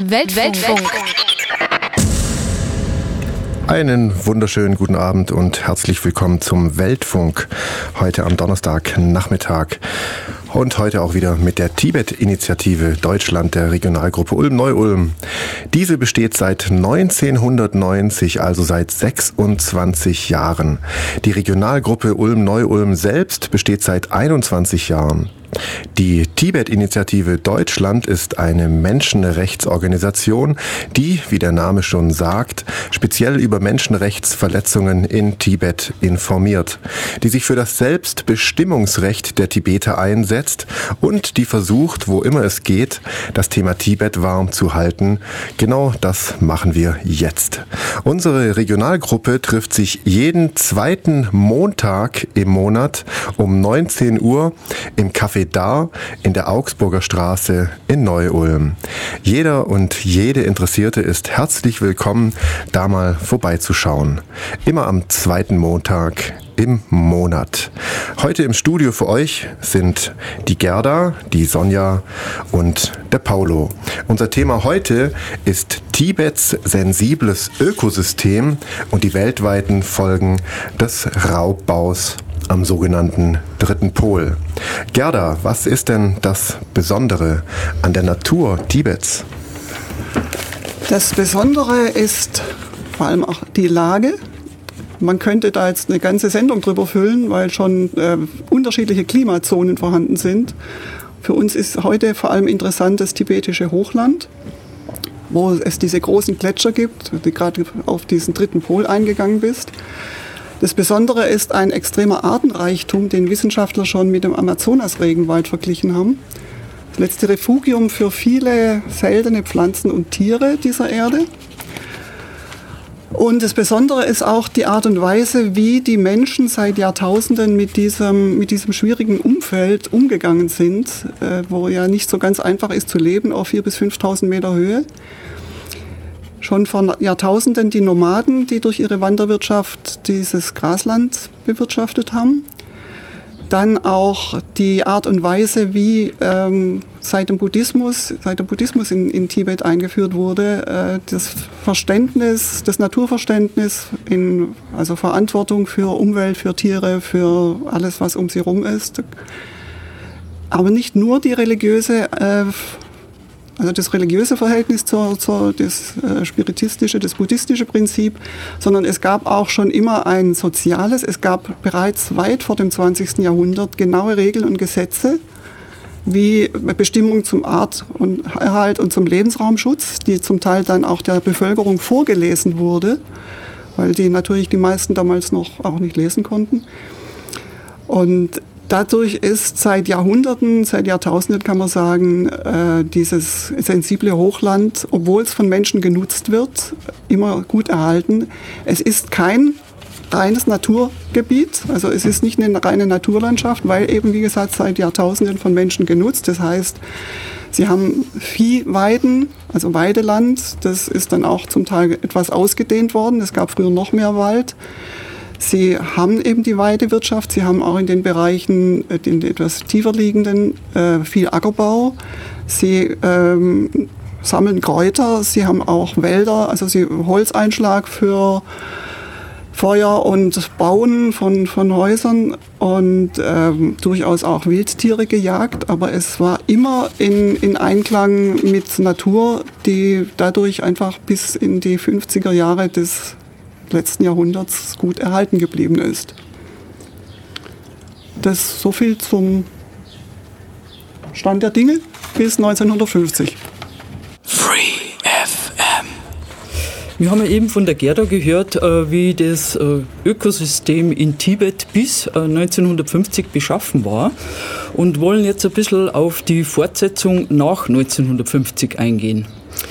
Weltfunk. Einen wunderschönen guten Abend und herzlich willkommen zum Weltfunk. Heute am Donnerstagnachmittag und heute auch wieder mit der Tibet-Initiative Deutschland der Regionalgruppe Ulm-Neu-Ulm. Diese besteht seit 1990, also seit 26 Jahren. Die Regionalgruppe Ulm-Neu-Ulm selbst besteht seit 21 Jahren. Die Tibet-Initiative Deutschland ist eine Menschenrechtsorganisation, die, wie der Name schon sagt, speziell über Menschenrechtsverletzungen in Tibet informiert, die sich für das Selbstbestimmungsrecht der Tibeter einsetzt und die versucht, wo immer es geht, das Thema Tibet warm zu halten. Genau das machen wir jetzt. Unsere Regionalgruppe trifft sich jeden zweiten Montag im Monat um 19 Uhr im Café Dar in der Augsburger Straße in Neu-Ulm. Jeder und jede Interessierte ist herzlich willkommen, da mal vorbeizuschauen. Immer am zweiten Montag im Monat. Heute im Studio für euch sind die Gerda, die Sonja und der Paulo. Unser Thema heute ist Tibets sensibles Ökosystem und die weltweiten Folgen des Raubbaus am sogenannten Dritten Pol. Gerda, was ist denn das Besondere an der Natur Tibets? Das Besondere ist vor allem auch die Lage. Man könnte da jetzt eine ganze Sendung drüber füllen, weil schon unterschiedliche Klimazonen vorhanden sind. Für uns ist heute vor allem interessant das tibetische Hochland, wo es diese großen Gletscher gibt, die gerade auf diesen Dritten Pol eingegangen bist. Das Besondere ist ein extremer Artenreichtum, den Wissenschaftler schon mit dem Amazonas-Regenwald verglichen haben. Das letzte Refugium für viele seltene Pflanzen und Tiere dieser Erde. Und das Besondere ist auch die Art und Weise, wie die Menschen seit Jahrtausenden mit diesem schwierigen Umfeld umgegangen sind, wo ja nicht so ganz einfach ist zu leben auf 4.000 bis 5.000 Meter Höhe. Schon vor Jahrtausenden die Nomaden, die durch ihre Wanderwirtschaft dieses Grasland bewirtschaftet haben. Dann auch die Art und Weise, wie seit dem Buddhismus in Tibet eingeführt wurde, das Naturverständnis, also Verantwortung für Umwelt, für Tiere, für alles, was um sie rum ist. Aber nicht nur die das religiöse Verhältnis das spiritistische, das buddhistische Prinzip, sondern es gab auch schon immer ein soziales, es gab bereits weit vor dem 20. Jahrhundert genaue Regeln und Gesetze, wie Bestimmungen zum Arterhalt und zum Lebensraumschutz, die zum Teil dann auch der Bevölkerung vorgelesen wurde, weil die natürlich die meisten damals noch auch nicht lesen konnten. Und dadurch ist seit Jahrtausenden kann man sagen, dieses sensible Hochland, obwohl es von Menschen genutzt wird, immer gut erhalten. Es ist kein reines Naturgebiet, also es ist nicht eine reine Naturlandschaft, weil eben, wie gesagt, seit Jahrtausenden von Menschen genutzt. Das heißt, sie haben Viehweiden, also Weideland, das ist dann auch zum Teil etwas ausgedehnt worden. Es gab früher noch mehr Wald. Sie haben eben die Weidewirtschaft, sie haben auch in den Bereichen, den etwas tiefer liegenden, viel Ackerbau. Sie sammeln Kräuter, sie haben auch Wälder, also Holzeinschlag für Feuer und Bauen von Häusern und durchaus auch Wildtiere gejagt. Aber es war immer in Einklang mit Natur, die dadurch einfach bis in die 50er Jahre des letzten Jahrhunderts gut erhalten geblieben ist. Das so viel zum Stand der Dinge bis 1950. Free FM. Wir haben ja eben von der Gerda gehört, wie das Ökosystem in Tibet bis 1950 beschaffen war und wollen jetzt ein bisschen auf die Fortsetzung nach 1950 eingehen.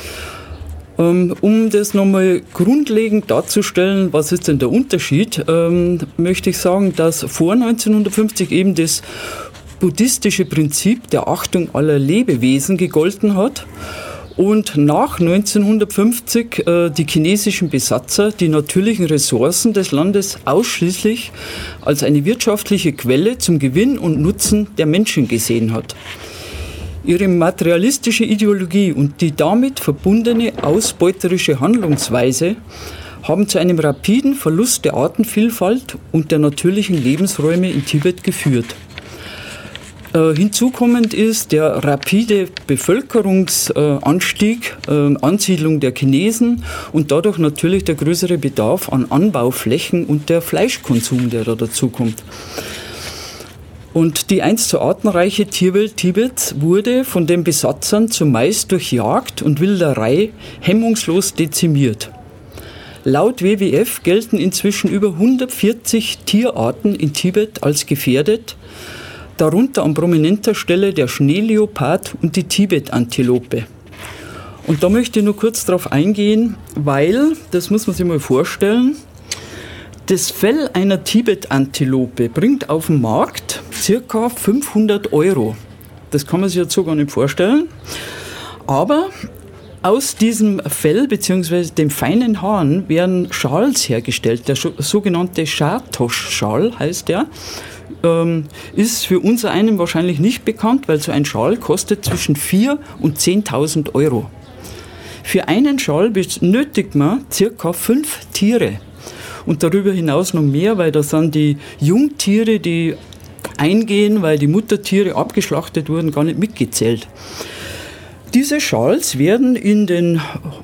Um das nochmal grundlegend darzustellen, was ist denn der Unterschied, möchte ich sagen, dass vor 1950 eben das buddhistische Prinzip der Achtung aller Lebewesen gegolten hat und nach 1950 die chinesischen Besatzer die natürlichen Ressourcen des Landes ausschließlich als eine wirtschaftliche Quelle zum Gewinn und Nutzen der Menschen gesehen hat. Ihre materialistische Ideologie und die damit verbundene ausbeuterische Handlungsweise haben zu einem rapiden Verlust der Artenvielfalt und der natürlichen Lebensräume in Tibet geführt. Hinzukommend ist der rapide Bevölkerungsanstieg, Ansiedlung der Chinesen und dadurch natürlich der größere Bedarf an Anbauflächen und der Fleischkonsum, der da dazukommt. Und die einst so artenreiche Tierwelt Tibets wurde von den Besatzern zumeist durch Jagd und Wilderei hemmungslos dezimiert. Laut WWF gelten inzwischen über 140 Tierarten in Tibet als gefährdet, darunter an prominenter Stelle der Schneeleopard und die Tibet-Antilope. Und da möchte ich nur kurz darauf eingehen, weil, das muss man sich mal vorstellen, das Fell einer Tibet-Antilope bringt auf den Markt ca. 500 €. Das kann man sich jetzt so gar nicht vorstellen. Aber aus diesem Fell bzw. den feinen Haaren werden Schals hergestellt. Der sogenannte Schatosch-Schal heißt der. Ist für unser einen wahrscheinlich nicht bekannt, weil so ein Schal kostet zwischen 4.000 und 10.000 €. Für einen Schal benötigt man ca. 5 Tiere. Und darüber hinaus noch mehr, weil da sind die Jungtiere, die eingehen, weil die Muttertiere abgeschlachtet wurden, gar nicht mitgezählt. Diese Schals werden in den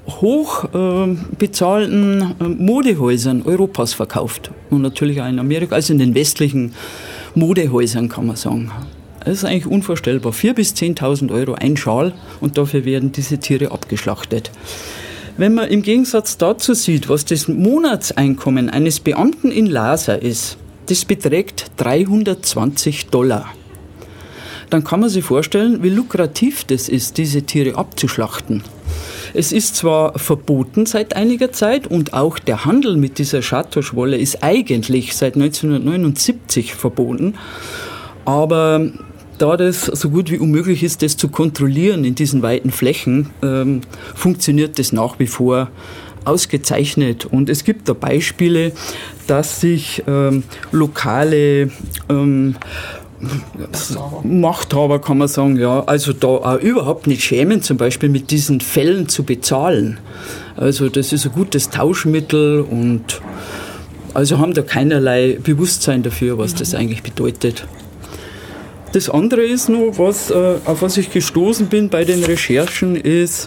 hochbezahlten Modehäusern Europas verkauft und natürlich auch in Amerika, also in den westlichen Modehäusern kann man sagen. Das ist eigentlich unvorstellbar. 4.000 bis 10.000 € ein Schal und dafür werden diese Tiere abgeschlachtet. Wenn man im Gegensatz dazu sieht, was das Monatseinkommen eines Beamten in Lhasa ist, das beträgt $320. Dann kann man sich vorstellen, wie lukrativ das ist, diese Tiere abzuschlachten. Es ist zwar verboten seit einiger Zeit und auch der Handel mit dieser Schatoschwolle ist eigentlich seit 1979 verboten, aber da das so gut wie unmöglich ist, das zu kontrollieren in diesen weiten Flächen, funktioniert das nach wie vor ausgezeichnet. Und es gibt da Beispiele, dass sich lokale Machthaber, kann man sagen, ja, also da auch überhaupt nicht schämen, zum Beispiel mit diesen Fällen zu bezahlen. Also das ist ein gutes Tauschmittel und also haben da keinerlei Bewusstsein dafür, was das eigentlich bedeutet. Das andere ist noch, auf was ich gestoßen bin bei den Recherchen, ist,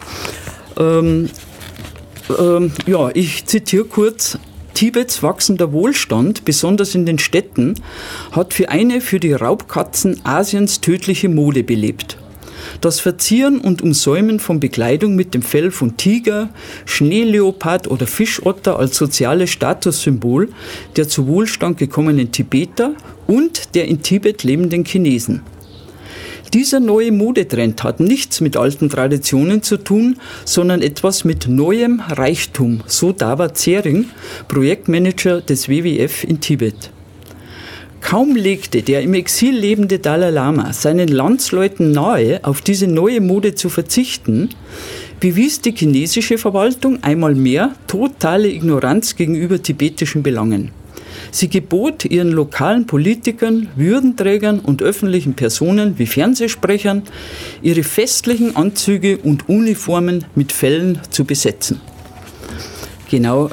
ich zitiere kurz: Tibets wachsender Wohlstand, besonders in den Städten, hat für eine für die Raubkatzen Asiens tödliche Mode belebt. Das Verzieren und Umsäumen von Bekleidung mit dem Fell von Tiger, Schneeleopard oder Fischotter als soziales Statussymbol der zu Wohlstand gekommenen Tibeter und der in Tibet lebenden Chinesen. Dieser neue Modetrend hat nichts mit alten Traditionen zu tun, sondern etwas mit neuem Reichtum, so Dawa Tsering, Projektmanager des WWF in Tibet. Kaum legte der im Exil lebende Dalai Lama seinen Landsleuten nahe, auf diese neue Mode zu verzichten, bewies die chinesische Verwaltung einmal mehr totale Ignoranz gegenüber tibetischen Belangen. Sie gebot ihren lokalen Politikern, Würdenträgern und öffentlichen Personen wie Fernsehsprechern, ihre festlichen Anzüge und Uniformen mit Fellen zu besetzen. Genau,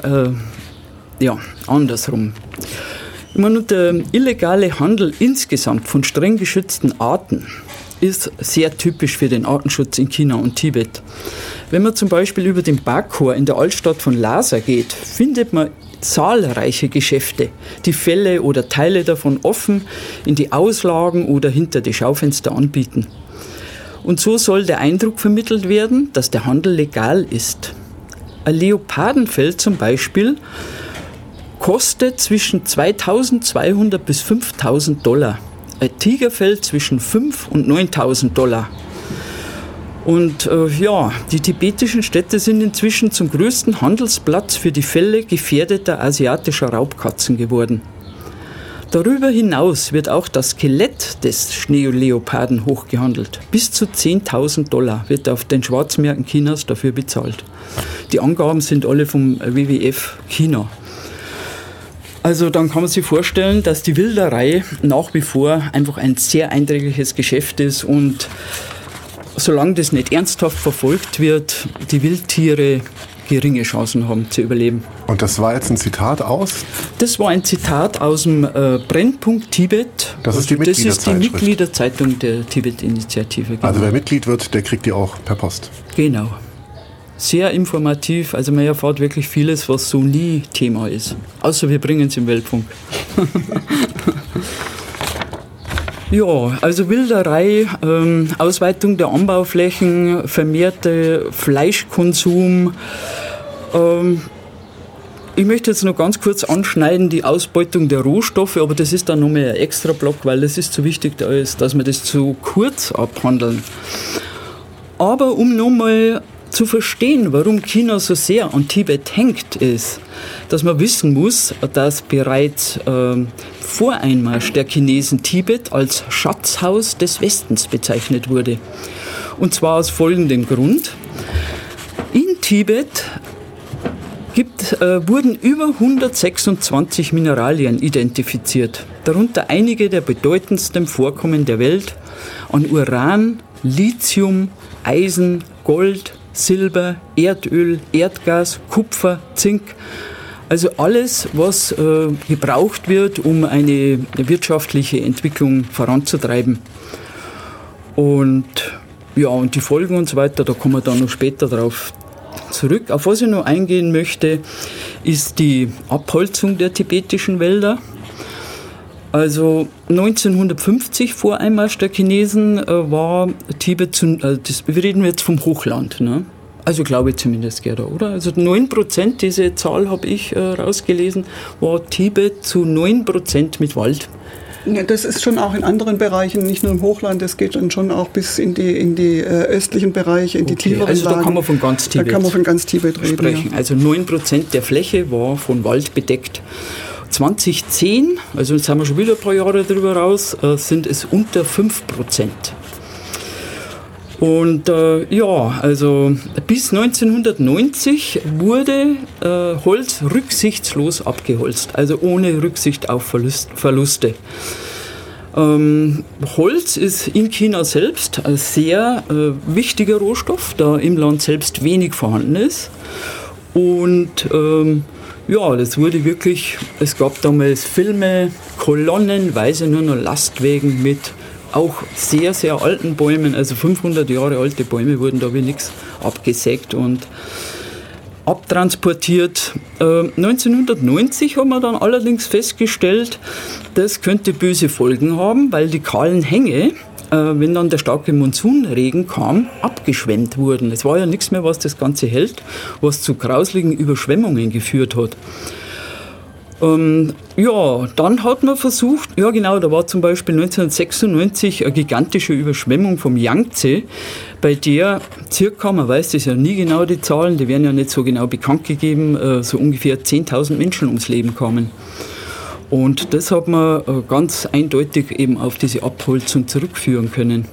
andersrum. Ich meine, der illegale Handel insgesamt von streng geschützten Arten ist sehr typisch für den Artenschutz in China und Tibet. Wenn man zum Beispiel über den Bakor in der Altstadt von Lhasa geht, findet man zahlreiche Geschäfte, die Felle oder Teile davon offen in die Auslagen oder hinter die Schaufenster anbieten. Und so soll der Eindruck vermittelt werden, dass der Handel legal ist. Ein Leopardenfell zum Beispiel kostet zwischen 2.200 bis 5.000 $. Ein Tigerfell zwischen 5.000 und 9.000 $. Und die tibetischen Städte sind inzwischen zum größten Handelsplatz für die Felle gefährdeter asiatischer Raubkatzen geworden. Darüber hinaus wird auch das Skelett des Schneeleoparden hochgehandelt. Bis zu 10.000 $ wird auf den Schwarzmärkten Chinas dafür bezahlt. Die Angaben sind alle vom WWF China. Also dann kann man sich vorstellen, dass die Wilderei nach wie vor einfach ein sehr einträgliches Geschäft ist und solange das nicht ernsthaft verfolgt wird, die Wildtiere geringe Chancen haben zu überleben. Und das war jetzt ein Zitat aus? Das war ein Zitat aus dem Brennpunkt Tibet. Das ist die Mitgliederzeitschrift. Das ist die Mitgliederzeitung der Tibet-Initiative. Genau. Also wer Mitglied wird, der kriegt die auch per Post. Genau. Sehr informativ, also man erfahrt wirklich vieles, was so nie Thema ist. Außer wir bringen es im Weltfunk. Ja, also Wilderei, Ausweitung der Anbauflächen, vermehrter Fleischkonsum. Ich möchte jetzt noch ganz kurz anschneiden, die Ausbeutung der Rohstoffe, aber das ist dann nochmal ein extra Block, weil das ist zu wichtig, dass wir das zu kurz abhandeln. Aber um nochmal zu verstehen, warum China so sehr an Tibet hängt, ist, dass man wissen muss, dass bereits vor Einmarsch der Chinesen Tibet als Schatzhaus des Westens bezeichnet wurde. Und zwar aus folgendem Grund. In Tibet wurden über 126 Mineralien identifiziert, darunter einige der bedeutendsten Vorkommen der Welt an Uran, Lithium, Eisen, Gold, Silber, Erdöl, Erdgas, Kupfer, Zink. Also alles, was gebraucht wird, um eine wirtschaftliche Entwicklung voranzutreiben. Und ja, und die Folgen und so weiter, da kommen wir dann noch später drauf zurück. Auf was ich noch eingehen möchte, ist die Abholzung der tibetischen Wälder. Also 1950 vor Einmarsch der Chinesen war Tibet, wir reden jetzt vom Hochland, ne? Also glaube ich zumindest, Gerda, oder? Also 9%, diese Zahl habe ich rausgelesen, war Tibet zu 9% mit Wald. Ja, das ist schon auch in anderen Bereichen, nicht nur im Hochland, das geht dann schon auch bis in die östlichen Bereiche, in die tieferen also Lagen. Da kann man von ganz Tibet, reden. Ja. Also 9% der Fläche war von Wald bedeckt. 2010, also jetzt haben wir schon wieder ein paar Jahre drüber raus, sind es unter 5%. Und also bis 1990 wurde Holz rücksichtslos abgeholzt, also ohne Rücksicht auf Verluste. Holz ist in China selbst ein sehr wichtiger Rohstoff, da im Land selbst wenig vorhanden ist. Und das wurde wirklich, es gab damals Filme, kolonnenweise nur noch Lastwagen mit auch sehr, sehr alten Bäumen, also 500 Jahre alte Bäume wurden da wie nichts abgesägt und abtransportiert. 1990 haben wir dann allerdings festgestellt, das könnte böse Folgen haben, weil die kahlen Hänge, wenn dann der starke Monsunregen kam, abgeschwemmt wurden. Es war ja nichts mehr, was das Ganze hält, was zu grausligen Überschwemmungen geführt hat. Dann hat man versucht, da war zum Beispiel 1996 eine gigantische Überschwemmung vom Yangtze, bei der circa, man weiß das ja nie genau, die Zahlen, die werden ja nicht so genau bekannt gegeben, so ungefähr 10.000 Menschen ums Leben kamen. Und das hat man ganz eindeutig eben auf diese Abholzung zurückführen können.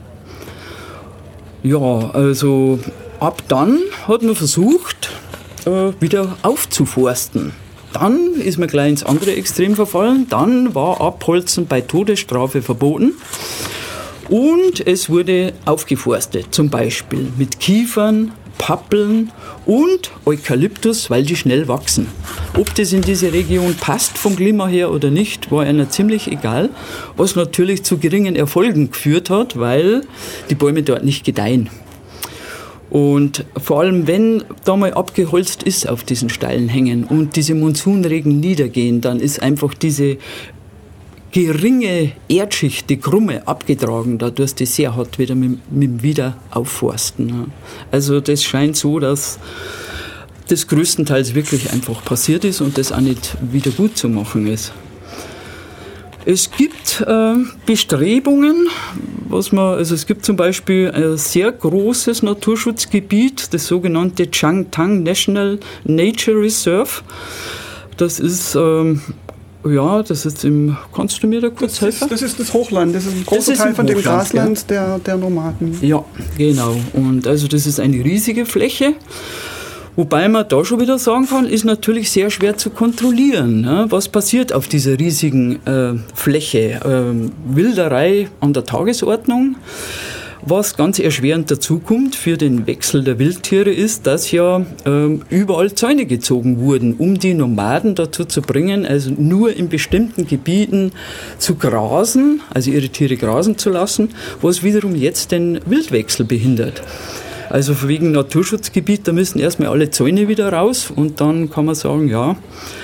Ja, also ab dann hat man versucht, wieder aufzuforsten. Dann ist man gleich ins andere Extrem verfallen. Dann war Abholzen bei Todesstrafe verboten. Und es wurde aufgeforstet, zum Beispiel mit Kiefern, Pappeln und Eukalyptus, weil die schnell wachsen. Ob das in diese Region passt vom Klima her oder nicht, war einer ziemlich egal, was natürlich zu geringen Erfolgen geführt hat, weil die Bäume dort nicht gedeihen. Und vor allem, wenn da mal abgeholzt ist auf diesen steilen Hängen und diese Monsunregen niedergehen, dann ist einfach diese geringe Erdschicht, die krumme, abgetragen, dadurch die sehr hart wieder mit dem Wiederaufforsten. Also das scheint so, dass das größtenteils wirklich einfach passiert ist und das auch nicht wieder gut zu machen ist. Es gibt Bestrebungen, es gibt zum Beispiel ein sehr großes Naturschutzgebiet, das sogenannte Changtang National Nature Reserve. Das ist kannst du mir da kurz helfen? Das ist das Hochland, das ist ein großer Teil von dem Grasland der Nomaden. Ja, genau. Und also das ist eine riesige Fläche. Wobei man da schon wieder sagen kann, ist natürlich sehr schwer zu kontrollieren. Ne? Was passiert auf dieser riesigen Fläche? Wilderei an der Tagesordnung. Was ganz erschwerend dazukommt für den Wechsel der Wildtiere ist, dass ja überall Zäune gezogen wurden, um die Nomaden dazu zu bringen, also nur in bestimmten Gebieten zu grasen, also ihre Tiere grasen zu lassen, was wiederum jetzt den Wildwechsel behindert. Also wegen Naturschutzgebiet, da müssen erstmal alle Zäune wieder raus und dann kann man sagen, ja,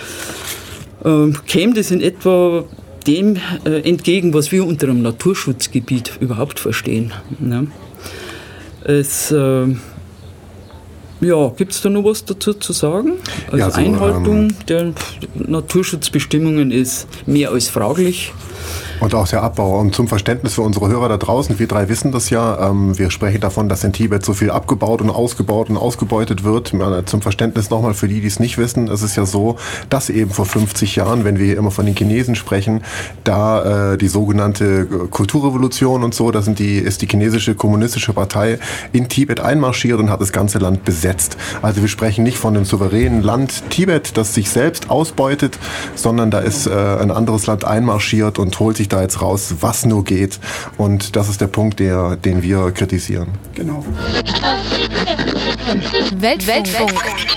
käme das in etwa dem entgegen, was wir unter einem Naturschutzgebiet überhaupt verstehen. Ne? Gibt es da noch was dazu zu sagen? Also Einhaltung der Naturschutzbestimmungen ist mehr als fraglich. Und auch der Abbau. Und zum Verständnis für unsere Hörer da draußen, wir drei wissen das ja, wir sprechen davon, dass in Tibet so viel abgebaut und ausgebeutet wird. Zum Verständnis nochmal für die es nicht wissen, es ist ja so, dass eben vor 50 Jahren, wenn wir immer von den Chinesen sprechen, da die sogenannte Kulturrevolution und so, ist die chinesische kommunistische Partei in Tibet einmarschiert und hat das ganze Land besetzt. Also wir sprechen nicht von dem souveränen Land Tibet, das sich selbst ausbeutet, sondern da ist ein anderes Land einmarschiert und holt sich da jetzt raus, was nur geht. Und das ist der Punkt, den wir kritisieren. Genau. Weltfunk.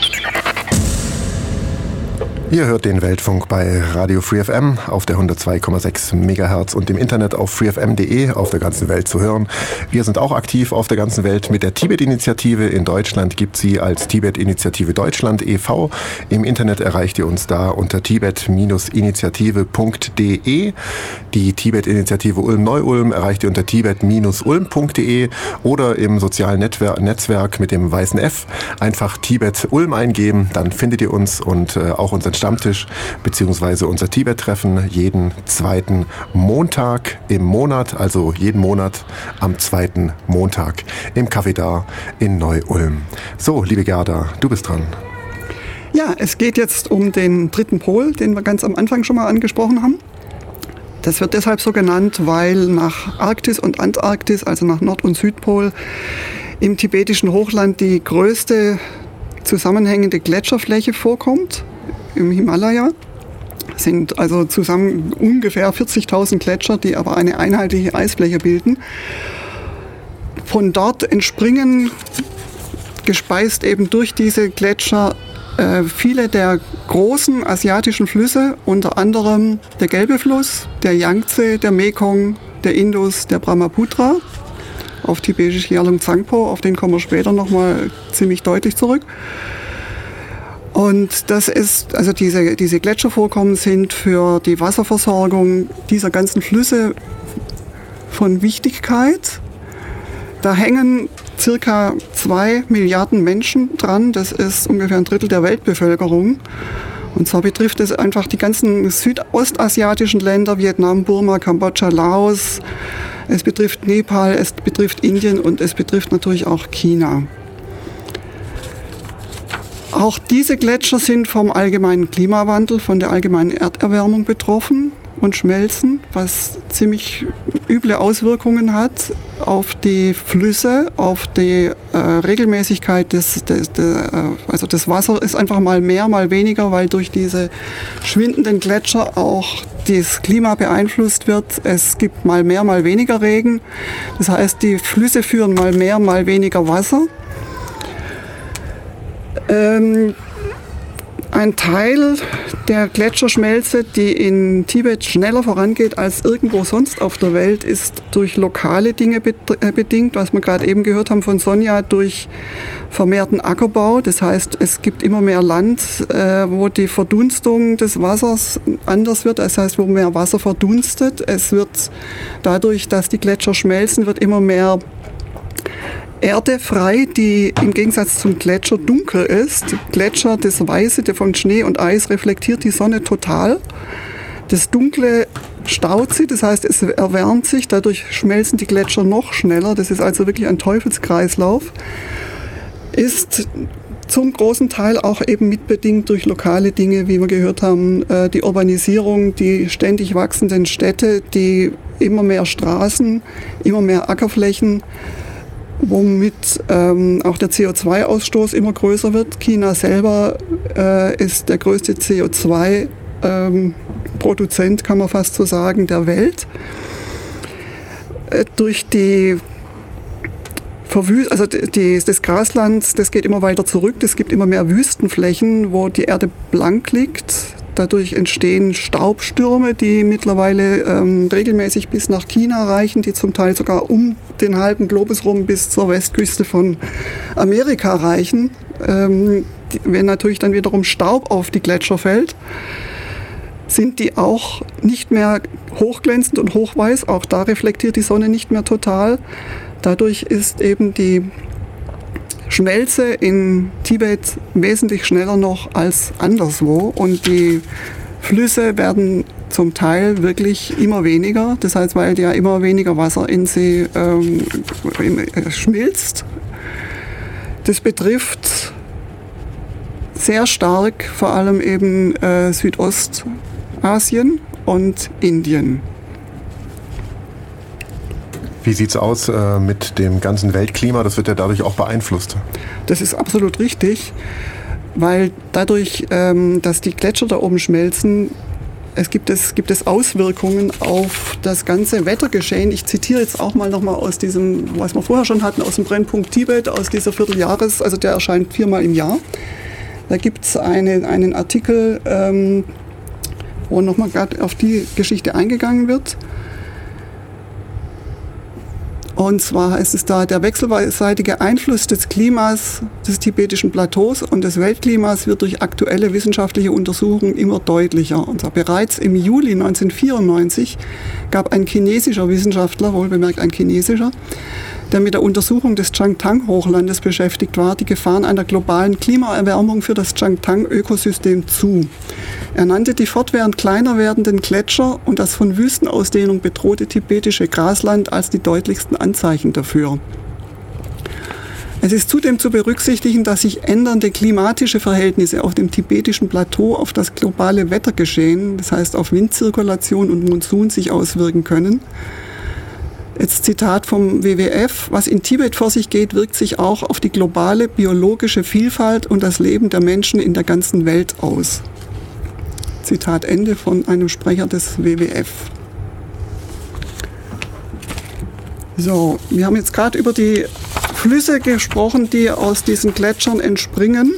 Ihr hört den Weltfunk bei Radio Free FM auf der 102,6 MHz und im Internet auf freefm.de auf der ganzen Welt zu hören. Wir sind auch aktiv auf der ganzen Welt mit der Tibet-Initiative. In Deutschland gibt sie als Tibet-Initiative Deutschland e.V. Im Internet erreicht ihr uns da unter tibet-initiative.de. Die Tibet-Initiative Ulm-Neu-Ulm erreicht ihr unter tibet-ulm.de oder im sozialen Netzwerk mit dem weißen F einfach Tibet-Ulm eingeben. Dann findet ihr uns und auch unseren Stammtisch bzw. unser Tibet-Treffen jeden zweiten Montag im Monat, also jeden Monat am zweiten Montag im Café da in Neu-Ulm. So, liebe Gerda, du bist dran. Ja, es geht jetzt um den dritten Pol, den wir ganz am Anfang schon mal angesprochen haben. Das wird deshalb so genannt, weil nach Arktis und Antarktis, also nach Nord- und Südpol, im tibetischen Hochland die größte zusammenhängende Gletscherfläche vorkommt. Im Himalaya sind also zusammen ungefähr 40.000 Gletscher, die aber eine einheitliche Eisfläche bilden. Von dort entspringen, gespeist eben durch diese Gletscher, viele der großen asiatischen Flüsse, unter anderem der Gelbe Fluss, der Yangtze, der Mekong, der Indus, der Brahmaputra, auf tibetisch Yarlung Tsangpo, auf den kommen wir später nochmal ziemlich deutlich zurück. Und das ist, also diese Gletschervorkommen sind für die Wasserversorgung dieser ganzen Flüsse von Wichtigkeit. Da hängen circa 2 Milliarden Menschen dran. Das ist ungefähr ein Drittel der Weltbevölkerung. Und zwar betrifft es einfach die ganzen südostasiatischen Länder, Vietnam, Burma, Kambodscha, Laos. Es betrifft Nepal, es betrifft Indien und es betrifft natürlich auch China. Auch diese Gletscher sind vom allgemeinen Klimawandel, von der allgemeinen Erderwärmung betroffen und schmelzen, was ziemlich üble Auswirkungen hat auf die Flüsse, auf die Regelmäßigkeit des Wasser ist einfach mal mehr, mal weniger, weil durch diese schwindenden Gletscher auch das Klima beeinflusst wird. Es gibt mal mehr, mal weniger Regen. Das heißt, die Flüsse führen mal mehr, mal weniger Wasser. Ein Teil der Gletscherschmelze, die in Tibet schneller vorangeht als irgendwo sonst auf der Welt, ist durch lokale Dinge bedingt, was wir gerade eben gehört haben von Sonja, durch vermehrten Ackerbau. Das heißt, es gibt immer mehr Land, wo die Verdunstung des Wassers anders wird, das heißt, wo mehr Wasser verdunstet. Es wird dadurch, dass die Gletscher schmelzen, wird immer mehr Erde frei, die im Gegensatz zum Gletscher dunkel ist. Gletscher, das Weiße von Schnee und Eis reflektiert die Sonne total. Das Dunkle staut sie, das heißt, es erwärmt sich, dadurch schmelzen die Gletscher noch schneller. Das ist also wirklich ein Teufelskreislauf. Ist zum großen Teil auch eben mitbedingt durch lokale Dinge, wie wir gehört haben, die Urbanisierung, die ständig wachsenden Städte, die immer mehr Straßen, immer mehr Ackerflächen, womit auch der CO2-Ausstoß immer größer wird. China selber ist der größte CO2-Produzent, kann man fast so sagen, der Welt. Durch die das Grasland, das geht immer weiter zurück. Es gibt immer mehr Wüstenflächen, wo die Erde blank liegt. Dadurch entstehen Staubstürme, die mittlerweile regelmäßig bis nach China reichen, die zum Teil sogar um den halben Globus rum bis zur Westküste von Amerika reichen. Wenn natürlich dann wiederum Staub auf die Gletscher fällt, sind die auch nicht mehr hochglänzend und hochweiß. Auch da reflektiert die Sonne nicht mehr total. Dadurch ist eben die Schmelze in Tibet wesentlich schneller noch als anderswo und die Flüsse werden zum Teil wirklich immer weniger. Das heißt, weil ja immer weniger Wasser in sie schmilzt. Das betrifft sehr stark vor allem eben Südostasien und Indien. Wie sieht es aus mit dem ganzen Weltklima? Das wird ja dadurch auch beeinflusst. Das ist absolut richtig, weil dadurch, dass die Gletscher da oben schmelzen, gibt es Auswirkungen auf das ganze Wettergeschehen. Ich zitiere jetzt auch nochmal aus diesem, was wir vorher schon hatten, aus dem Brennpunkt Tibet, aus dieser Vierteljahres, also der erscheint 4-mal im Jahr. Da gibt es einen Artikel, wo nochmal gerade auf die Geschichte eingegangen wird. Und zwar heißt es da, der wechselseitige Einfluss des Klimas des tibetischen Plateaus und des Weltklimas wird durch aktuelle wissenschaftliche Untersuchungen immer deutlicher. Und zwar bereits im Juli 1994 gab ein chinesischer Wissenschaftler, wohlbemerkt ein chinesischer, der mit der Untersuchung des Changtang-Hochlandes beschäftigt war, die Gefahren einer globalen Klimaerwärmung für das Changtang-Ökosystem zu. Er nannte die fortwährend kleiner werdenden Gletscher und das von Wüstenausdehnung bedrohte tibetische Grasland als die deutlichsten Anzeichen dafür. Es ist zudem zu berücksichtigen, dass sich ändernde klimatische Verhältnisse auf dem tibetischen Plateau auf das globale Wettergeschehen, das heißt auf Windzirkulation und Monsun, sich auswirken können. Jetzt Zitat vom WWF: Was in Tibet vor sich geht, wirkt sich auch auf die globale biologische Vielfalt und das Leben der Menschen in der ganzen Welt aus. Zitat Ende von einem Sprecher des WWF. So, wir haben jetzt gerade über die Flüsse gesprochen, die aus diesen Gletschern entspringen.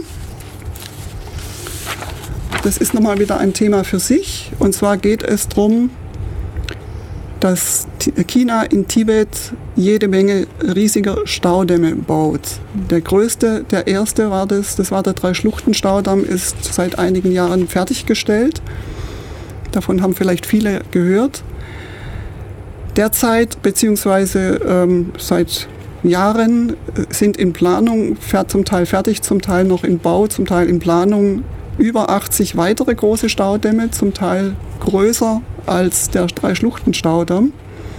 Das ist nochmal wieder ein Thema für sich. Und zwar geht es darum, dass China in Tibet jede Menge riesiger Staudämme baut. Der erste war das war der Drei-Schluchten-Staudamm, ist seit einigen Jahren fertiggestellt. Davon haben vielleicht viele gehört. Derzeit, beziehungsweise seit Jahren, sind in Planung, zum Teil fertig, zum Teil noch in Bau, zum Teil in Planung, über 80 weitere große Staudämme, zum Teil größer als der Drei-Schluchten-Staudamm.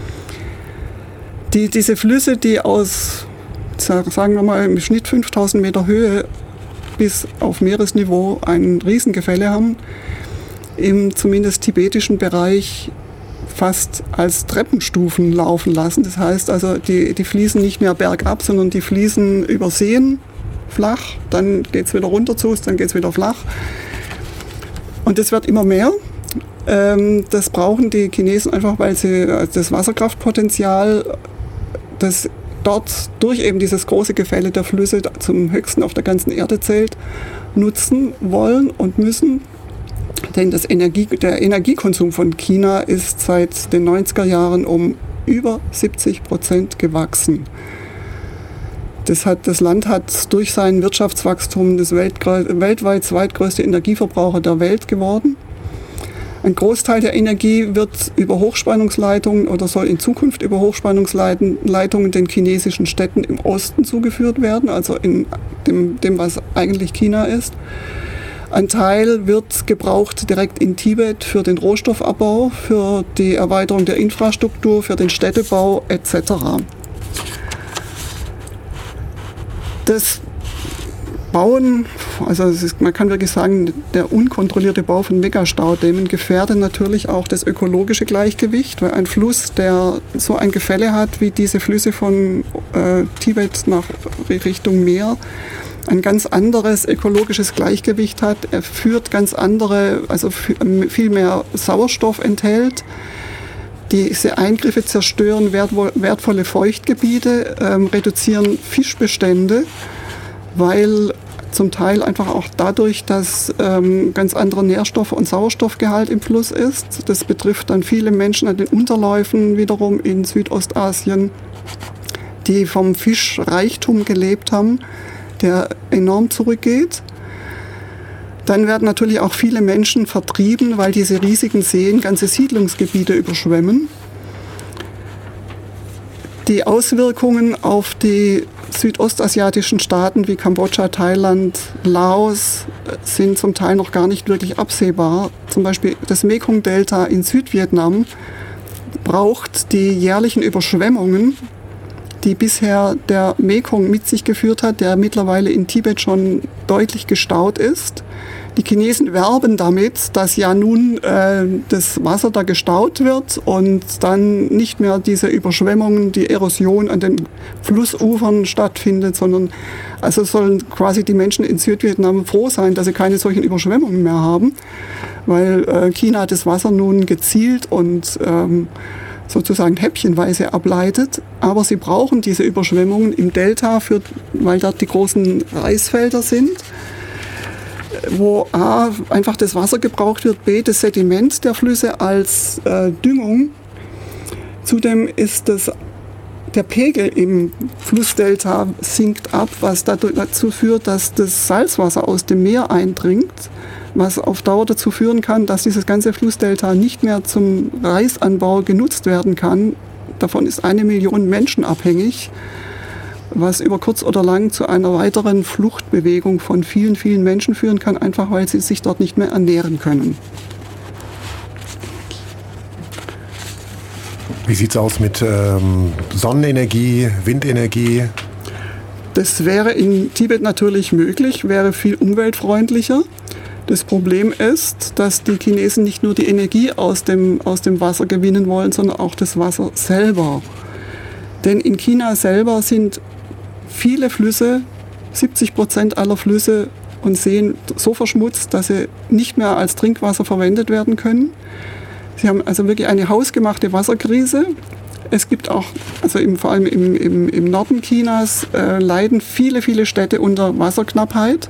Diese Flüsse, die aus, sagen wir mal, im Schnitt 5000 Meter Höhe bis auf Meeresniveau ein Riesengefälle haben, im zumindest tibetischen Bereich fast als Treppenstufen laufen lassen. Das heißt also, die fließen nicht mehr bergab, sondern die fließen über Seen flach, dann geht es wieder runter zu uns, dann geht es wieder flach. Und das wird immer mehr. Das brauchen die Chinesen einfach, weil sie das Wasserkraftpotenzial, das dort durch eben dieses große Gefälle der Flüsse zum höchsten auf der ganzen Erde zählt, nutzen wollen und müssen. Denn der Energiekonsum von China ist seit den 90er Jahren um über 70% gewachsen. Das Land hat durch sein Wirtschaftswachstum das weltweit zweitgrößte Energieverbraucher der Welt geworden. Ein Großteil der Energie wird über Hochspannungsleitungen oder soll in Zukunft über Hochspannungsleitungen den chinesischen Städten im Osten zugeführt werden, also in dem was eigentlich China ist. Ein Teil wird gebraucht direkt in Tibet für den Rohstoffabbau, für die Erweiterung der Infrastruktur, für den Städtebau etc. Das Bauen, also man kann wirklich sagen, der unkontrollierte Bau von Megastaudämmen gefährdet natürlich auch das ökologische Gleichgewicht, weil ein Fluss, der so ein Gefälle hat wie diese Flüsse von Tibet nach Richtung Meer, ein ganz anderes ökologisches Gleichgewicht hat. Er führt ganz andere, also viel mehr Sauerstoff enthält. Diese Eingriffe zerstören wertvolle Feuchtgebiete, reduzieren Fischbestände, weil zum Teil einfach auch dadurch, dass ganz anderer Nährstoff- und Sauerstoffgehalt im Fluss ist. Das betrifft dann viele Menschen an den Unterläufen wiederum in Südostasien, die vom Fischreichtum gelebt haben, der enorm zurückgeht. Dann werden natürlich auch viele Menschen vertrieben, weil diese riesigen Seen ganze Siedlungsgebiete überschwemmen. Die Auswirkungen auf die südostasiatischen Staaten wie Kambodscha, Thailand, Laos sind zum Teil noch gar nicht wirklich absehbar. Zum Beispiel das Mekong-Delta in Südvietnam braucht die jährlichen Überschwemmungen, die bisher der Mekong mit sich geführt hat, der mittlerweile in Tibet schon deutlich gestaut ist. Die Chinesen werben damit, dass ja nun das Wasser da gestaut wird und dann nicht mehr diese Überschwemmungen, die Erosion an den Flussufern stattfindet, sondern also sollen quasi die Menschen in Südvietnam froh sein, dass sie keine solchen Überschwemmungen mehr haben, weil China das Wasser nun gezielt und sozusagen häppchenweise ableitet. Aber sie brauchen diese Überschwemmungen im Delta, weil dort die großen Reisfelder sind, wo A, einfach das Wasser gebraucht wird, B, das Sediment der Flüsse als Düngung. Zudem ist der Pegel im Flussdelta sinkt ab, was dazu führt, dass das Salzwasser aus dem Meer eindringt, was auf Dauer dazu führen kann, dass dieses ganze Flussdelta nicht mehr zum Reisanbau genutzt werden kann. Davon ist 1 Million Menschen abhängig, was über kurz oder lang zu einer weiteren Fluchtbewegung von vielen, vielen Menschen führen kann, einfach weil sie sich dort nicht mehr ernähren können. Wie sieht es aus mit Sonnenenergie, Windenergie? Das wäre in Tibet natürlich möglich, wäre viel umweltfreundlicher. Das Problem ist, dass die Chinesen nicht nur die Energie aus dem Wasser gewinnen wollen, sondern auch das Wasser selber. Denn in China selber sind viele Flüsse, 70% aller Flüsse und Seen so verschmutzt, dass sie nicht mehr als Trinkwasser verwendet werden können. Sie haben also wirklich eine hausgemachte Wasserkrise. Es gibt auch, also vor allem im Norden Chinas, leiden viele, viele Städte unter Wasserknappheit.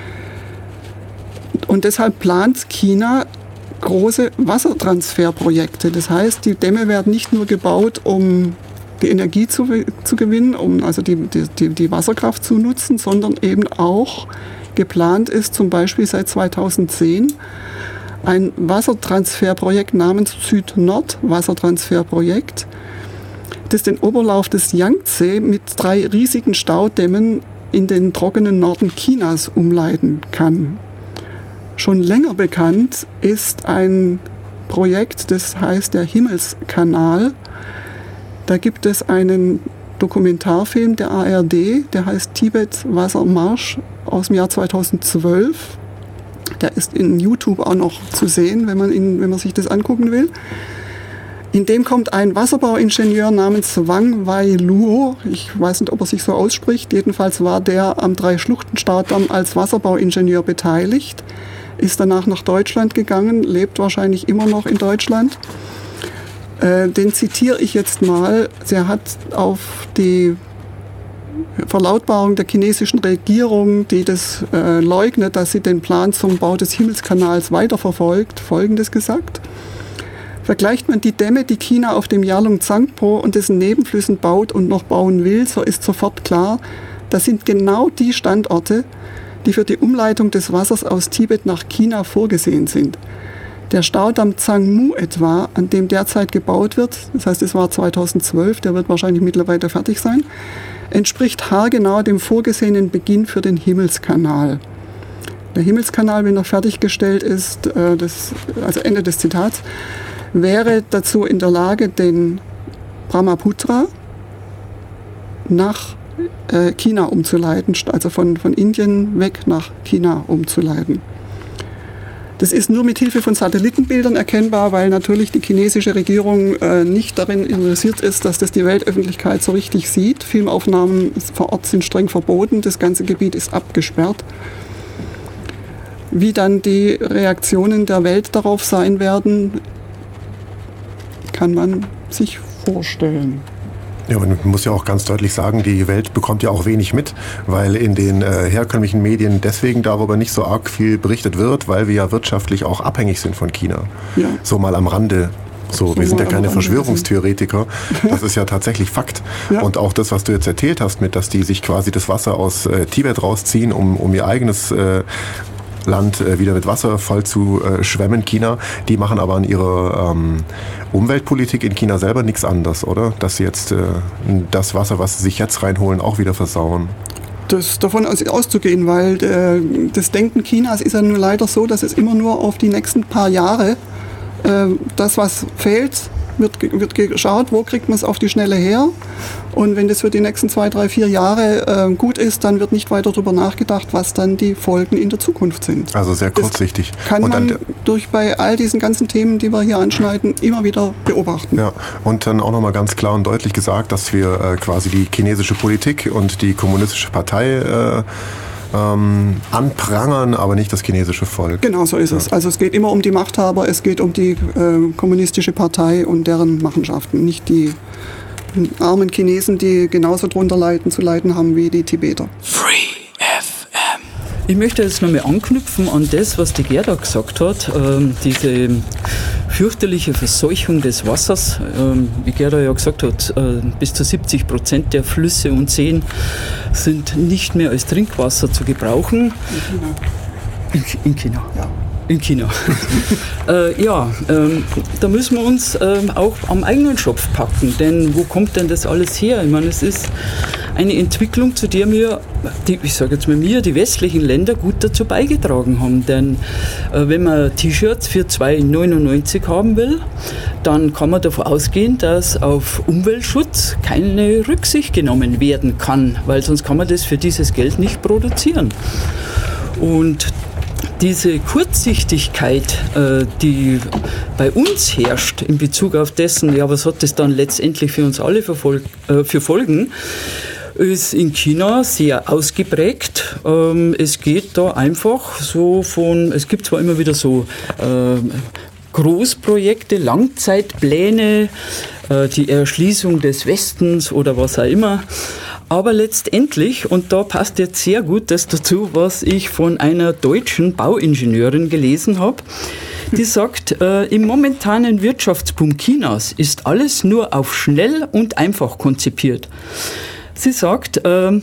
Und deshalb plant China große Wassertransferprojekte. Das heißt, die Dämme werden nicht nur gebaut, um die Energie zu gewinnen, um also die Wasserkraft zu nutzen, sondern eben auch geplant ist, zum Beispiel seit 2010, ein Wassertransferprojekt namens Süd-Nord-Wassertransferprojekt, das den Oberlauf des Yangtze mit 3 riesigen Staudämmen in den trockenen Norden Chinas umleiten kann. Schon länger bekannt ist ein Projekt, das heißt der Himmelskanal. Da gibt es einen Dokumentarfilm der ARD, der heißt Tibet Wassermarsch aus dem Jahr 2012. Der ist in YouTube auch noch zu sehen, wenn man sich das angucken will. In dem kommt ein Wasserbauingenieur namens Wang Wai Luo, ich weiß nicht, ob er sich so ausspricht, jedenfalls war der am Drei-Schluchten-Staudamm als Wasserbauingenieur beteiligt, ist danach nach Deutschland gegangen, lebt wahrscheinlich immer noch in Deutschland. Den zitiere ich jetzt mal. Er hat auf die Verlautbarung der chinesischen Regierung, die das leugnet, dass sie den Plan zum Bau des Himmelskanals weiterverfolgt, Folgendes gesagt. Vergleicht man die Dämme, die China auf dem Yarlung Tsangpo und dessen Nebenflüssen baut und noch bauen will, so ist sofort klar, das sind genau die Standorte, die für die Umleitung des Wassers aus Tibet nach China vorgesehen sind. Der Staudamm Zhangmu etwa, an dem derzeit gebaut wird, das heißt, es war 2012, der wird wahrscheinlich mittlerweile fertig sein, entspricht haargenau dem vorgesehenen Beginn für den Himmelskanal. Der Himmelskanal, wenn er fertiggestellt ist, also Ende des Zitats, wäre dazu in der Lage, den Brahmaputra nach China umzuleiten, also von Indien weg nach China umzuleiten. Das ist nur mit Hilfe von Satellitenbildern erkennbar, weil natürlich die chinesische Regierung nicht darin interessiert ist, dass das die Weltöffentlichkeit so richtig sieht. Filmaufnahmen vor Ort sind streng verboten, das ganze Gebiet ist abgesperrt. Wie dann die Reaktionen der Welt darauf sein werden, kann man sich vorstellen. Ja, man muss ja auch ganz deutlich sagen, die Welt bekommt ja auch wenig mit, weil in den herkömmlichen Medien deswegen darüber nicht so arg viel berichtet wird, weil wir ja wirtschaftlich auch abhängig sind von China. Ja. So mal am Rande. So, wir sind ja keine Verschwörungstheoretiker. Das ist ja tatsächlich Fakt. Ja. Und auch das, was du jetzt erzählt hast, mit, dass die sich quasi das Wasser aus Tibet rausziehen, um ihr eigenes Land wieder mit Wasser voll zu schwemmen, China. Die machen aber an ihrer Umweltpolitik in China selber nichts anderes, oder? Dass sie jetzt das Wasser, was sie sich jetzt reinholen, auch wieder versauen. Das davon auszugehen, weil das Denken Chinas ist ja nur leider so, dass es immer nur auf die nächsten paar Jahre das, was fehlt, wird geschaut, wo kriegt man es auf die Schnelle her. Und wenn das für die nächsten 2, 3, 4 Jahre gut ist, dann wird nicht weiter darüber nachgedacht, was dann die Folgen in der Zukunft sind. Also sehr kurzsichtig. Das kann man bei all diesen ganzen Themen, die wir hier anschneiden, immer wieder beobachten. Ja, und dann auch nochmal ganz klar und deutlich gesagt, dass wir quasi die chinesische Politik und die kommunistische Partei anprangern, aber nicht das chinesische Volk. Genau, so ist es. Also es geht immer um die Machthaber, es geht um die kommunistische Partei und deren Machenschaften, nicht die armen Chinesen, die genauso drunter zu leiden haben wie die Tibeter. Free FM. Ich möchte jetzt nochmal anknüpfen an das, was die Gerda gesagt hat, diese fürchterliche Verseuchung des Wassers. Wie Gerda ja gesagt hat, bis zu 70% der Flüsse und Seen sind nicht mehr als Trinkwasser zu gebrauchen. In China. Ja. In China. Da müssen wir uns auch am eigenen Schopf packen, denn wo kommt denn das alles her? Ich meine, es ist eine Entwicklung, zu der die westlichen Länder gut dazu beigetragen haben, denn wenn man T-Shirts für 2,99 haben will, dann kann man davon ausgehen, dass auf Umweltschutz keine Rücksicht genommen werden kann, weil sonst kann man das für dieses Geld nicht produzieren. Und diese Kurzsichtigkeit, die bei uns herrscht in Bezug auf dessen, ja, was hat das dann letztendlich für uns alle für Folgen, ist in China sehr ausgeprägt. Es geht da einfach so es gibt zwar immer wieder so Großprojekte, Langzeitpläne, die Erschließung des Westens oder was auch immer, aber letztendlich, und da passt jetzt sehr gut das dazu, was ich von einer deutschen Bauingenieurin gelesen habe, die sagt, im momentanen Wirtschaftsboom Chinas ist alles nur auf schnell und einfach konzipiert. Sie sagt,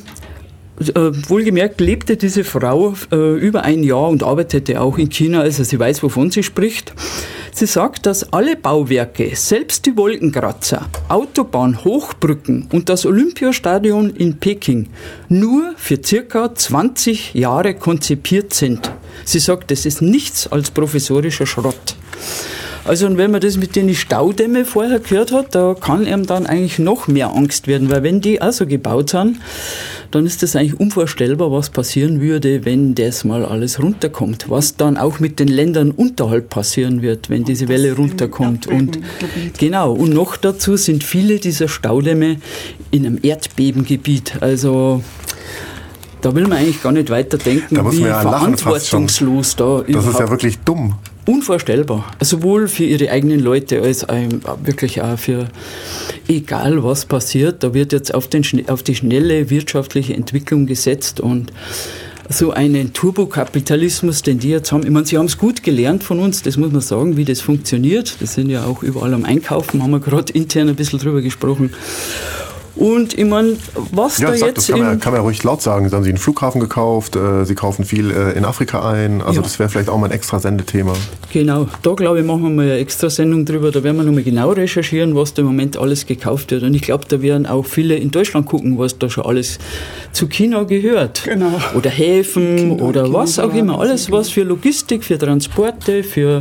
wohlgemerkt lebte diese Frau über ein Jahr und arbeitete auch in China, also sie weiß, wovon sie spricht. Sie sagt, dass alle Bauwerke, selbst die Wolkenkratzer, Autobahn, Hochbrücken und das Olympiastadion in Peking nur für circa 20 Jahre konzipiert sind. Sie sagt, das ist nichts als provisorischer Schrott. Also und wenn man das mit den Staudämme vorher gehört hat, da kann einem dann eigentlich noch mehr Angst werden, weil wenn die auch so gebaut sind, dann ist das eigentlich unvorstellbar, was passieren würde, wenn das mal alles runterkommt. Was dann auch mit den Ländern unterhalb passieren wird, wenn diese Welle runterkommt. Und genau, und noch dazu sind viele dieser Staudämme in einem Erdbebengebiet. Also da will man eigentlich gar nicht weiter denken, wie verantwortungslos da ist. Das ist ja wirklich dumm. Unvorstellbar. Sowohl für ihre eigenen Leute als wirklich auch für egal was passiert. Da wird jetzt auf die schnelle wirtschaftliche Entwicklung gesetzt und so einen Turbokapitalismus, den die jetzt haben. Ich meine, sie haben es gut gelernt von uns, das muss man sagen, wie das funktioniert. Das sind ja auch überall am Einkaufen, haben wir gerade intern ein bisschen drüber gesprochen. Und ich meine, was ja, da jetzt... Das kann man ruhig laut sagen. Dann haben sie einen Flughafen gekauft, sie kaufen viel in Afrika ein. Also ja. Das wäre vielleicht auch mal ein extra Sendethema. Genau, da glaube ich, machen wir mal eine extra Sendung drüber. Da werden wir nochmal genau recherchieren, was da im Moment alles gekauft wird. Und ich glaube, da werden auch viele in Deutschland gucken, was da schon alles zu China gehört. Genau. Oder Häfen oder was auch immer. Alles, was für Logistik, für Transporte, für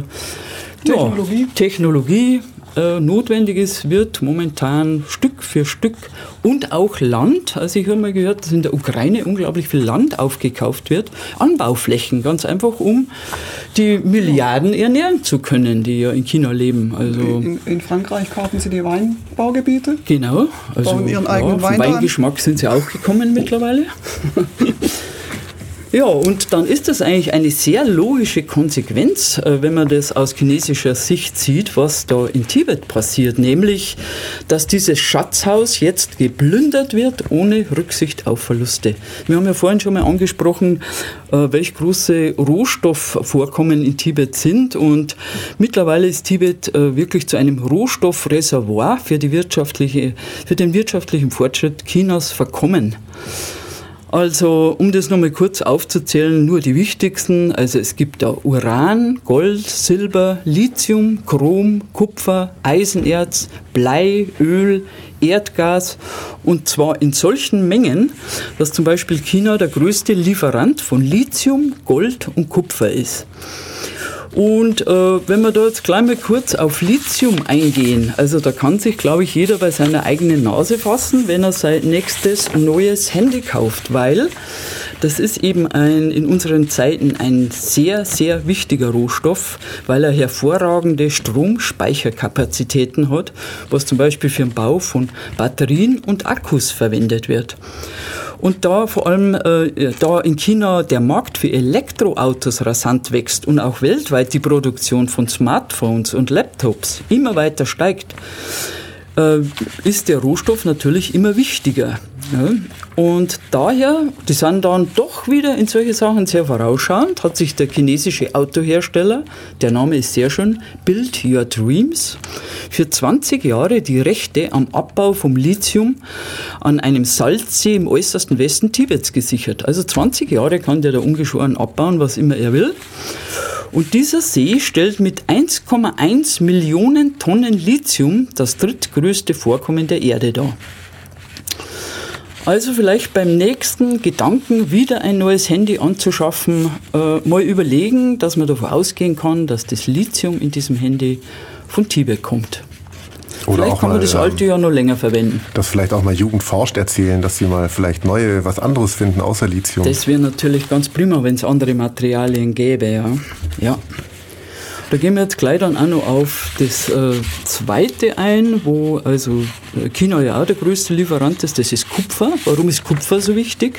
Technologie notwendig ist, wird momentan Stück für Stück und auch Land, also ich habe mal gehört, dass in der Ukraine unglaublich viel Land aufgekauft wird, Anbauflächen, ganz einfach, um die Milliarden ernähren zu können, die ja in China leben. Also in Frankreich kaufen sie die Weinbaugebiete? Genau. Also bauen ihren eigenen Wein Weingeschmack sind sie auch gekommen mittlerweile. Ja, und dann ist das eigentlich eine sehr logische Konsequenz, wenn man das aus chinesischer Sicht sieht, was da in Tibet passiert, nämlich, dass dieses Schatzhaus jetzt geplündert wird, ohne Rücksicht auf Verluste. Wir haben ja vorhin schon mal angesprochen, welch große Rohstoffvorkommen in Tibet sind, und mittlerweile ist Tibet wirklich zu einem Rohstoffreservoir für den wirtschaftlichen Fortschritt Chinas verkommen. Also, um das nochmal kurz aufzuzählen, nur die wichtigsten. Also es gibt da Uran, Gold, Silber, Lithium, Chrom, Kupfer, Eisenerz, Blei, Öl, Erdgas, und zwar in solchen Mengen, dass zum Beispiel China der größte Lieferant von Lithium, Gold und Kupfer ist. Und wenn wir da jetzt gleich mal kurz auf Lithium eingehen, also da kann sich, glaube ich, jeder bei seiner eigenen Nase fassen, wenn er sein nächstes neues Handy kauft, weil das ist eben in unseren Zeiten ein sehr, sehr wichtiger Rohstoff, weil er hervorragende Stromspeicherkapazitäten hat, was zum Beispiel für den Bau von Batterien und Akkus verwendet wird. Und da vor allem da in China der Markt für Elektroautos rasant wächst und auch weltweit die Produktion von Smartphones und Laptops immer weiter steigt, ist der Rohstoff natürlich immer wichtiger. Ja. Und daher, die sind dann doch wieder in solche Sachen sehr vorausschauend, hat sich der chinesische Autohersteller, der Name ist sehr schön, Build Your Dreams, für 20 Jahre die Rechte am Abbau vom Lithium an einem Salzsee im äußersten Westen Tibets gesichert. Also 20 Jahre kann der da ungeschoren abbauen, was immer er will. Und dieser See stellt mit 1,1 Millionen Tonnen Lithium das drittgrößte Vorkommen der Erde dar. Also vielleicht beim nächsten Gedanken, wieder ein neues Handy anzuschaffen, mal überlegen, dass man davon ausgehen kann, dass das Lithium in diesem Handy von Tibet kommt. Oder vielleicht auch kann man mal, das alte ja noch länger verwenden. Dass vielleicht auch mal Jugend forscht erzählen, dass sie mal vielleicht was anderes finden außer Lithium. Das wäre natürlich ganz prima, wenn es andere Materialien gäbe, ja. Ja. Da gehen wir jetzt gleich dann auch noch auf das zweite ein, wo also China ja auch der größte Lieferant ist, das ist Kupfer. Warum ist Kupfer so wichtig?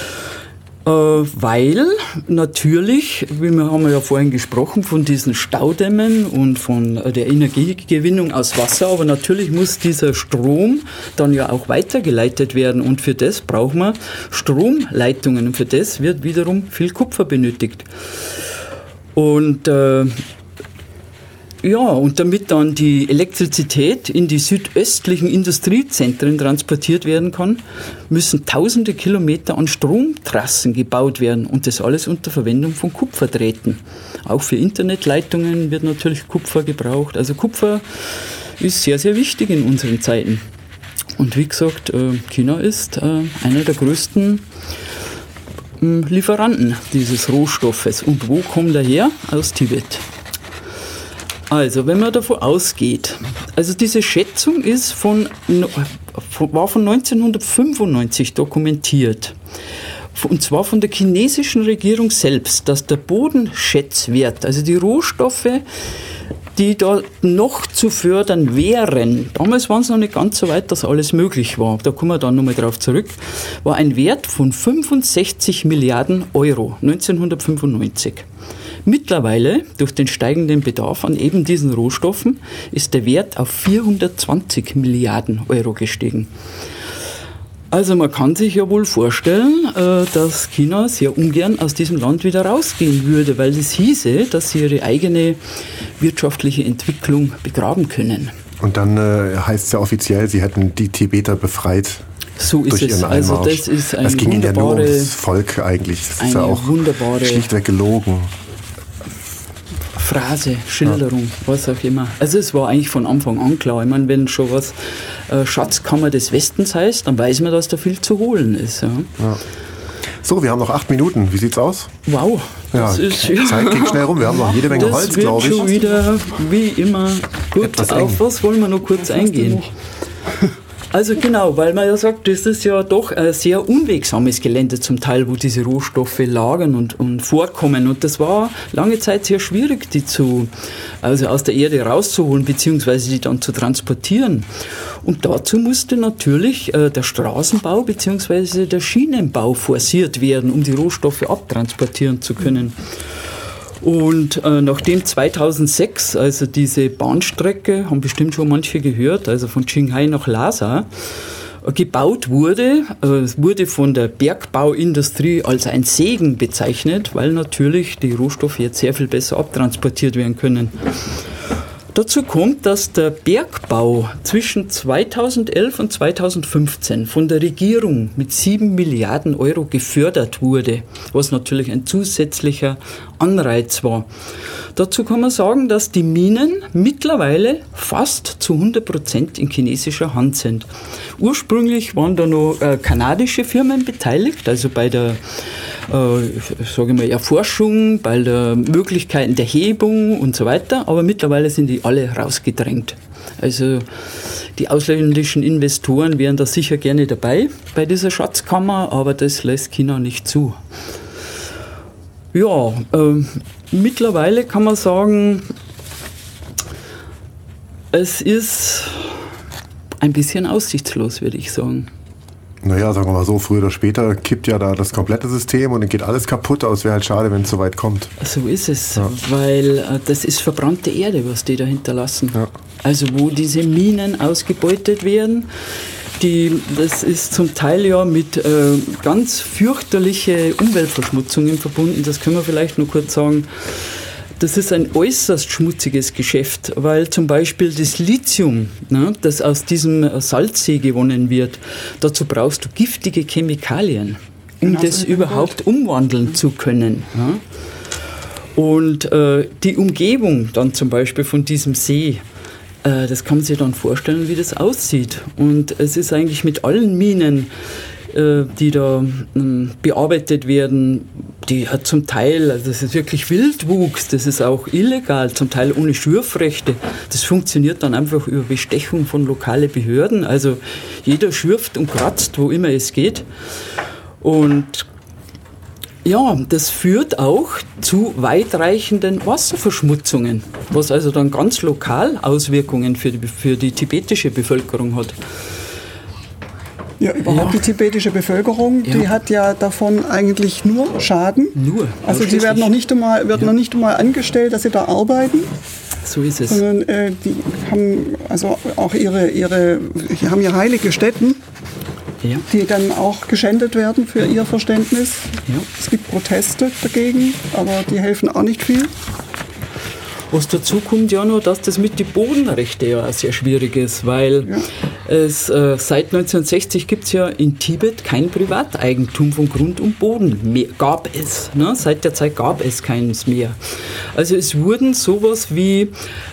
Weil natürlich, wie wir haben ja vorhin gesprochen, von diesen Staudämmen und von der Energiegewinnung aus Wasser, aber natürlich muss dieser Strom dann ja auch weitergeleitet werden, und für das braucht man Stromleitungen, und für das wird wiederum viel Kupfer benötigt. Und und damit dann die Elektrizität in die südöstlichen Industriezentren transportiert werden kann, müssen tausende Kilometer an Stromtrassen gebaut werden, und das alles unter Verwendung von Kupferdrähten. Auch für Internetleitungen wird natürlich Kupfer gebraucht. Also Kupfer ist sehr, sehr wichtig in unseren Zeiten. Und wie gesagt, China ist einer der größten Lieferanten dieses Rohstoffes. Und wo kommt er her? Aus Tibet. Also, wenn man davon ausgeht, also diese Schätzung war von 1995 dokumentiert. Und zwar von der chinesischen Regierung selbst, dass der Bodenschätzwert, also die Rohstoffe, die da noch zu fördern wären, damals waren es noch nicht ganz so weit, dass alles möglich war, da kommen wir dann nochmal drauf zurück, war ein Wert von 65 Milliarden Euro 1995. Mittlerweile, durch den steigenden Bedarf an eben diesen Rohstoffen, ist der Wert auf 420 Milliarden Euro gestiegen. Also man kann sich ja wohl vorstellen, dass China sehr ungern aus diesem Land wieder rausgehen würde, weil es hieße, dass sie ihre eigene wirtschaftliche Entwicklung begraben können. Und dann heißt es ja offiziell, sie hätten die Tibeter befreit. So ist es. Also das ist eine es ging ihnen ja nur ums Volk eigentlich. Das ist ja auch schlichtweg gelogen. Phrase, Schilderung, was auch immer. Also es war eigentlich von Anfang an klar. Ich meine, wenn schon was Schatzkammer des Westens heißt, dann weiß man, dass da viel zu holen ist. Ja. Ja. So, wir haben noch 8 Minuten. Wie sieht's aus? Wow. Das ist, Zeit geht schnell rum. Wir haben noch jede Menge Holz, glaube ich. Das wird schon wieder, wie immer, gut. Auf was wollen wir noch kurz eingehen? Also genau, weil man ja sagt, das ist ja doch ein sehr unwegsames Gelände zum Teil, wo diese Rohstoffe lagern und vorkommen. Und das war lange Zeit sehr schwierig, die aus der Erde rauszuholen, beziehungsweise die dann zu transportieren. Und dazu musste natürlich der Straßenbau beziehungsweise der Schienenbau forciert werden, um die Rohstoffe abtransportieren zu können. Und nachdem 2006, also diese Bahnstrecke, haben bestimmt schon manche gehört, also von Qinghai nach Lhasa, gebaut wurde, wurde von der Bergbauindustrie als ein Segen bezeichnet, weil natürlich die Rohstoffe jetzt sehr viel besser abtransportiert werden können. Dazu kommt, dass der Bergbau zwischen 2011 und 2015 von der Regierung mit 7 Milliarden Euro gefördert wurde, was natürlich ein zusätzlicher Anreiz war. Dazu kann man sagen, dass die Minen mittlerweile fast zu 100% in chinesischer Hand sind. Ursprünglich waren da noch kanadische Firmen beteiligt, also bei der Erforschung, bei der Möglichkeiten der Hebung und so weiter, aber mittlerweile sind die alle rausgedrängt. Also die ausländischen Investoren wären da sicher gerne dabei bei dieser Schatzkammer, aber das lässt China nicht zu. Ja, mittlerweile kann man sagen, es ist ein bisschen aussichtslos, würde ich sagen. Naja, sagen wir mal so, früher oder später kippt ja da das komplette System und dann geht alles kaputt, aber es wäre halt schade, wenn es so weit kommt. So ist es, ja. Weil das ist verbrannte Erde, was die da hinterlassen. Ja. Also wo diese Minen ausgebeutet werden, das ist zum Teil ja mit ganz fürchterlichen Umweltverschmutzungen verbunden, das können wir vielleicht nur kurz sagen. Das ist ein äußerst schmutziges Geschäft, weil zum Beispiel das Lithium, das aus diesem Salzsee gewonnen wird, dazu brauchst du giftige Chemikalien, um das überhaupt umwandeln zu können. Und die Umgebung dann zum Beispiel von diesem See, das kann man sich dann vorstellen, wie das aussieht. Und es ist eigentlich mit allen Minen, die da bearbeitet werden, die hat zum Teil, also das ist wirklich Wildwuchs, das ist auch illegal, zum Teil ohne Schürfrechte. Das funktioniert dann einfach über Bestechung von lokalen Behörden. Also jeder schürft und kratzt, wo immer es geht. Und ja, das führt auch zu weitreichenden Wasserverschmutzungen, was also dann ganz lokal Auswirkungen für die tibetische Bevölkerung hat. Ja, überhaupt die tibetische Bevölkerung, die hat ja davon eigentlich nur Schaden. Also die werden noch nicht einmal angestellt, dass sie da arbeiten. So ist es. Sondern die haben also auch ihre heilige Stätten, die dann auch geschändet werden für ihr Verständnis. Ja. Es gibt Proteste dagegen, aber die helfen auch nicht viel. Was dazu kommt ja noch, dass das mit den Bodenrechten ja sehr schwierig ist, weil es seit 1960 gibt es ja in Tibet kein Privateigentum von Grund und Boden mehr. Gab es. Ne? Seit der Zeit gab es keins mehr. Also es wurden sowas wie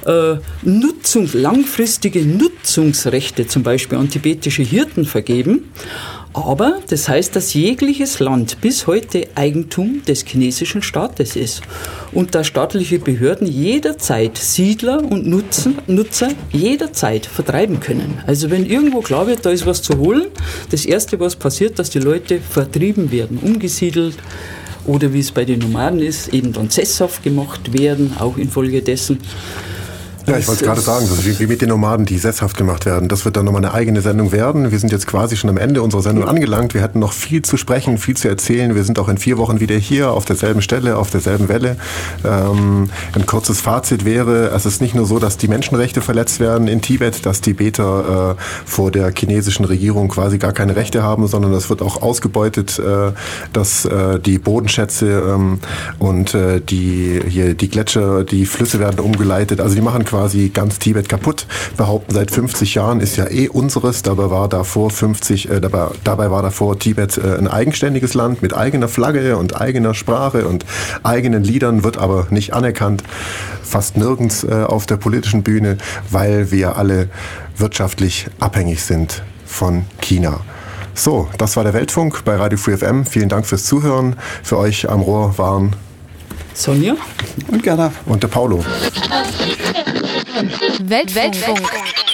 langfristige Nutzungsrechte zum Beispiel an tibetische Hirten vergeben. Aber das heißt, dass jegliches Land bis heute Eigentum des chinesischen Staates ist und dass staatliche Behörden jederzeit Siedler und Nutzer jederzeit vertreiben können. Also wenn irgendwo klar wird, da ist was zu holen, das Erste, was passiert, dass die Leute vertrieben werden, umgesiedelt oder wie es bei den Nomaden ist, eben dann sesshaft gemacht werden, auch infolgedessen. Ja, ich wollte es gerade sagen, wie mit den Nomaden, die sesshaft gemacht werden. Das wird dann nochmal eine eigene Sendung werden. Wir sind jetzt quasi schon am Ende unserer Sendung angelangt. Wir hätten noch viel zu sprechen, viel zu erzählen. Wir sind auch in 4 Wochen wieder hier, auf derselben Stelle, auf derselben Welle. Ein kurzes Fazit wäre, es ist nicht nur so, dass die Menschenrechte verletzt werden in Tibet, dass Tibeter vor der chinesischen Regierung quasi gar keine Rechte haben, sondern es wird auch ausgebeutet, dass die Bodenschätze und die Gletscher, die Flüsse werden umgeleitet. Also die machen quasi ganz Tibet kaputt, behaupten seit 50 Jahren ist ja unseres, dabei war davor Tibet ein eigenständiges Land mit eigener Flagge und eigener Sprache und eigenen Liedern, wird aber nicht anerkannt, fast nirgends auf der politischen Bühne, weil wir alle wirtschaftlich abhängig sind von China. So, das war der Weltfunk bei Radio Free FM. Vielen Dank fürs Zuhören. Für euch am Rohr waren Sonja und Gerda und der Paulo. Weltfunk.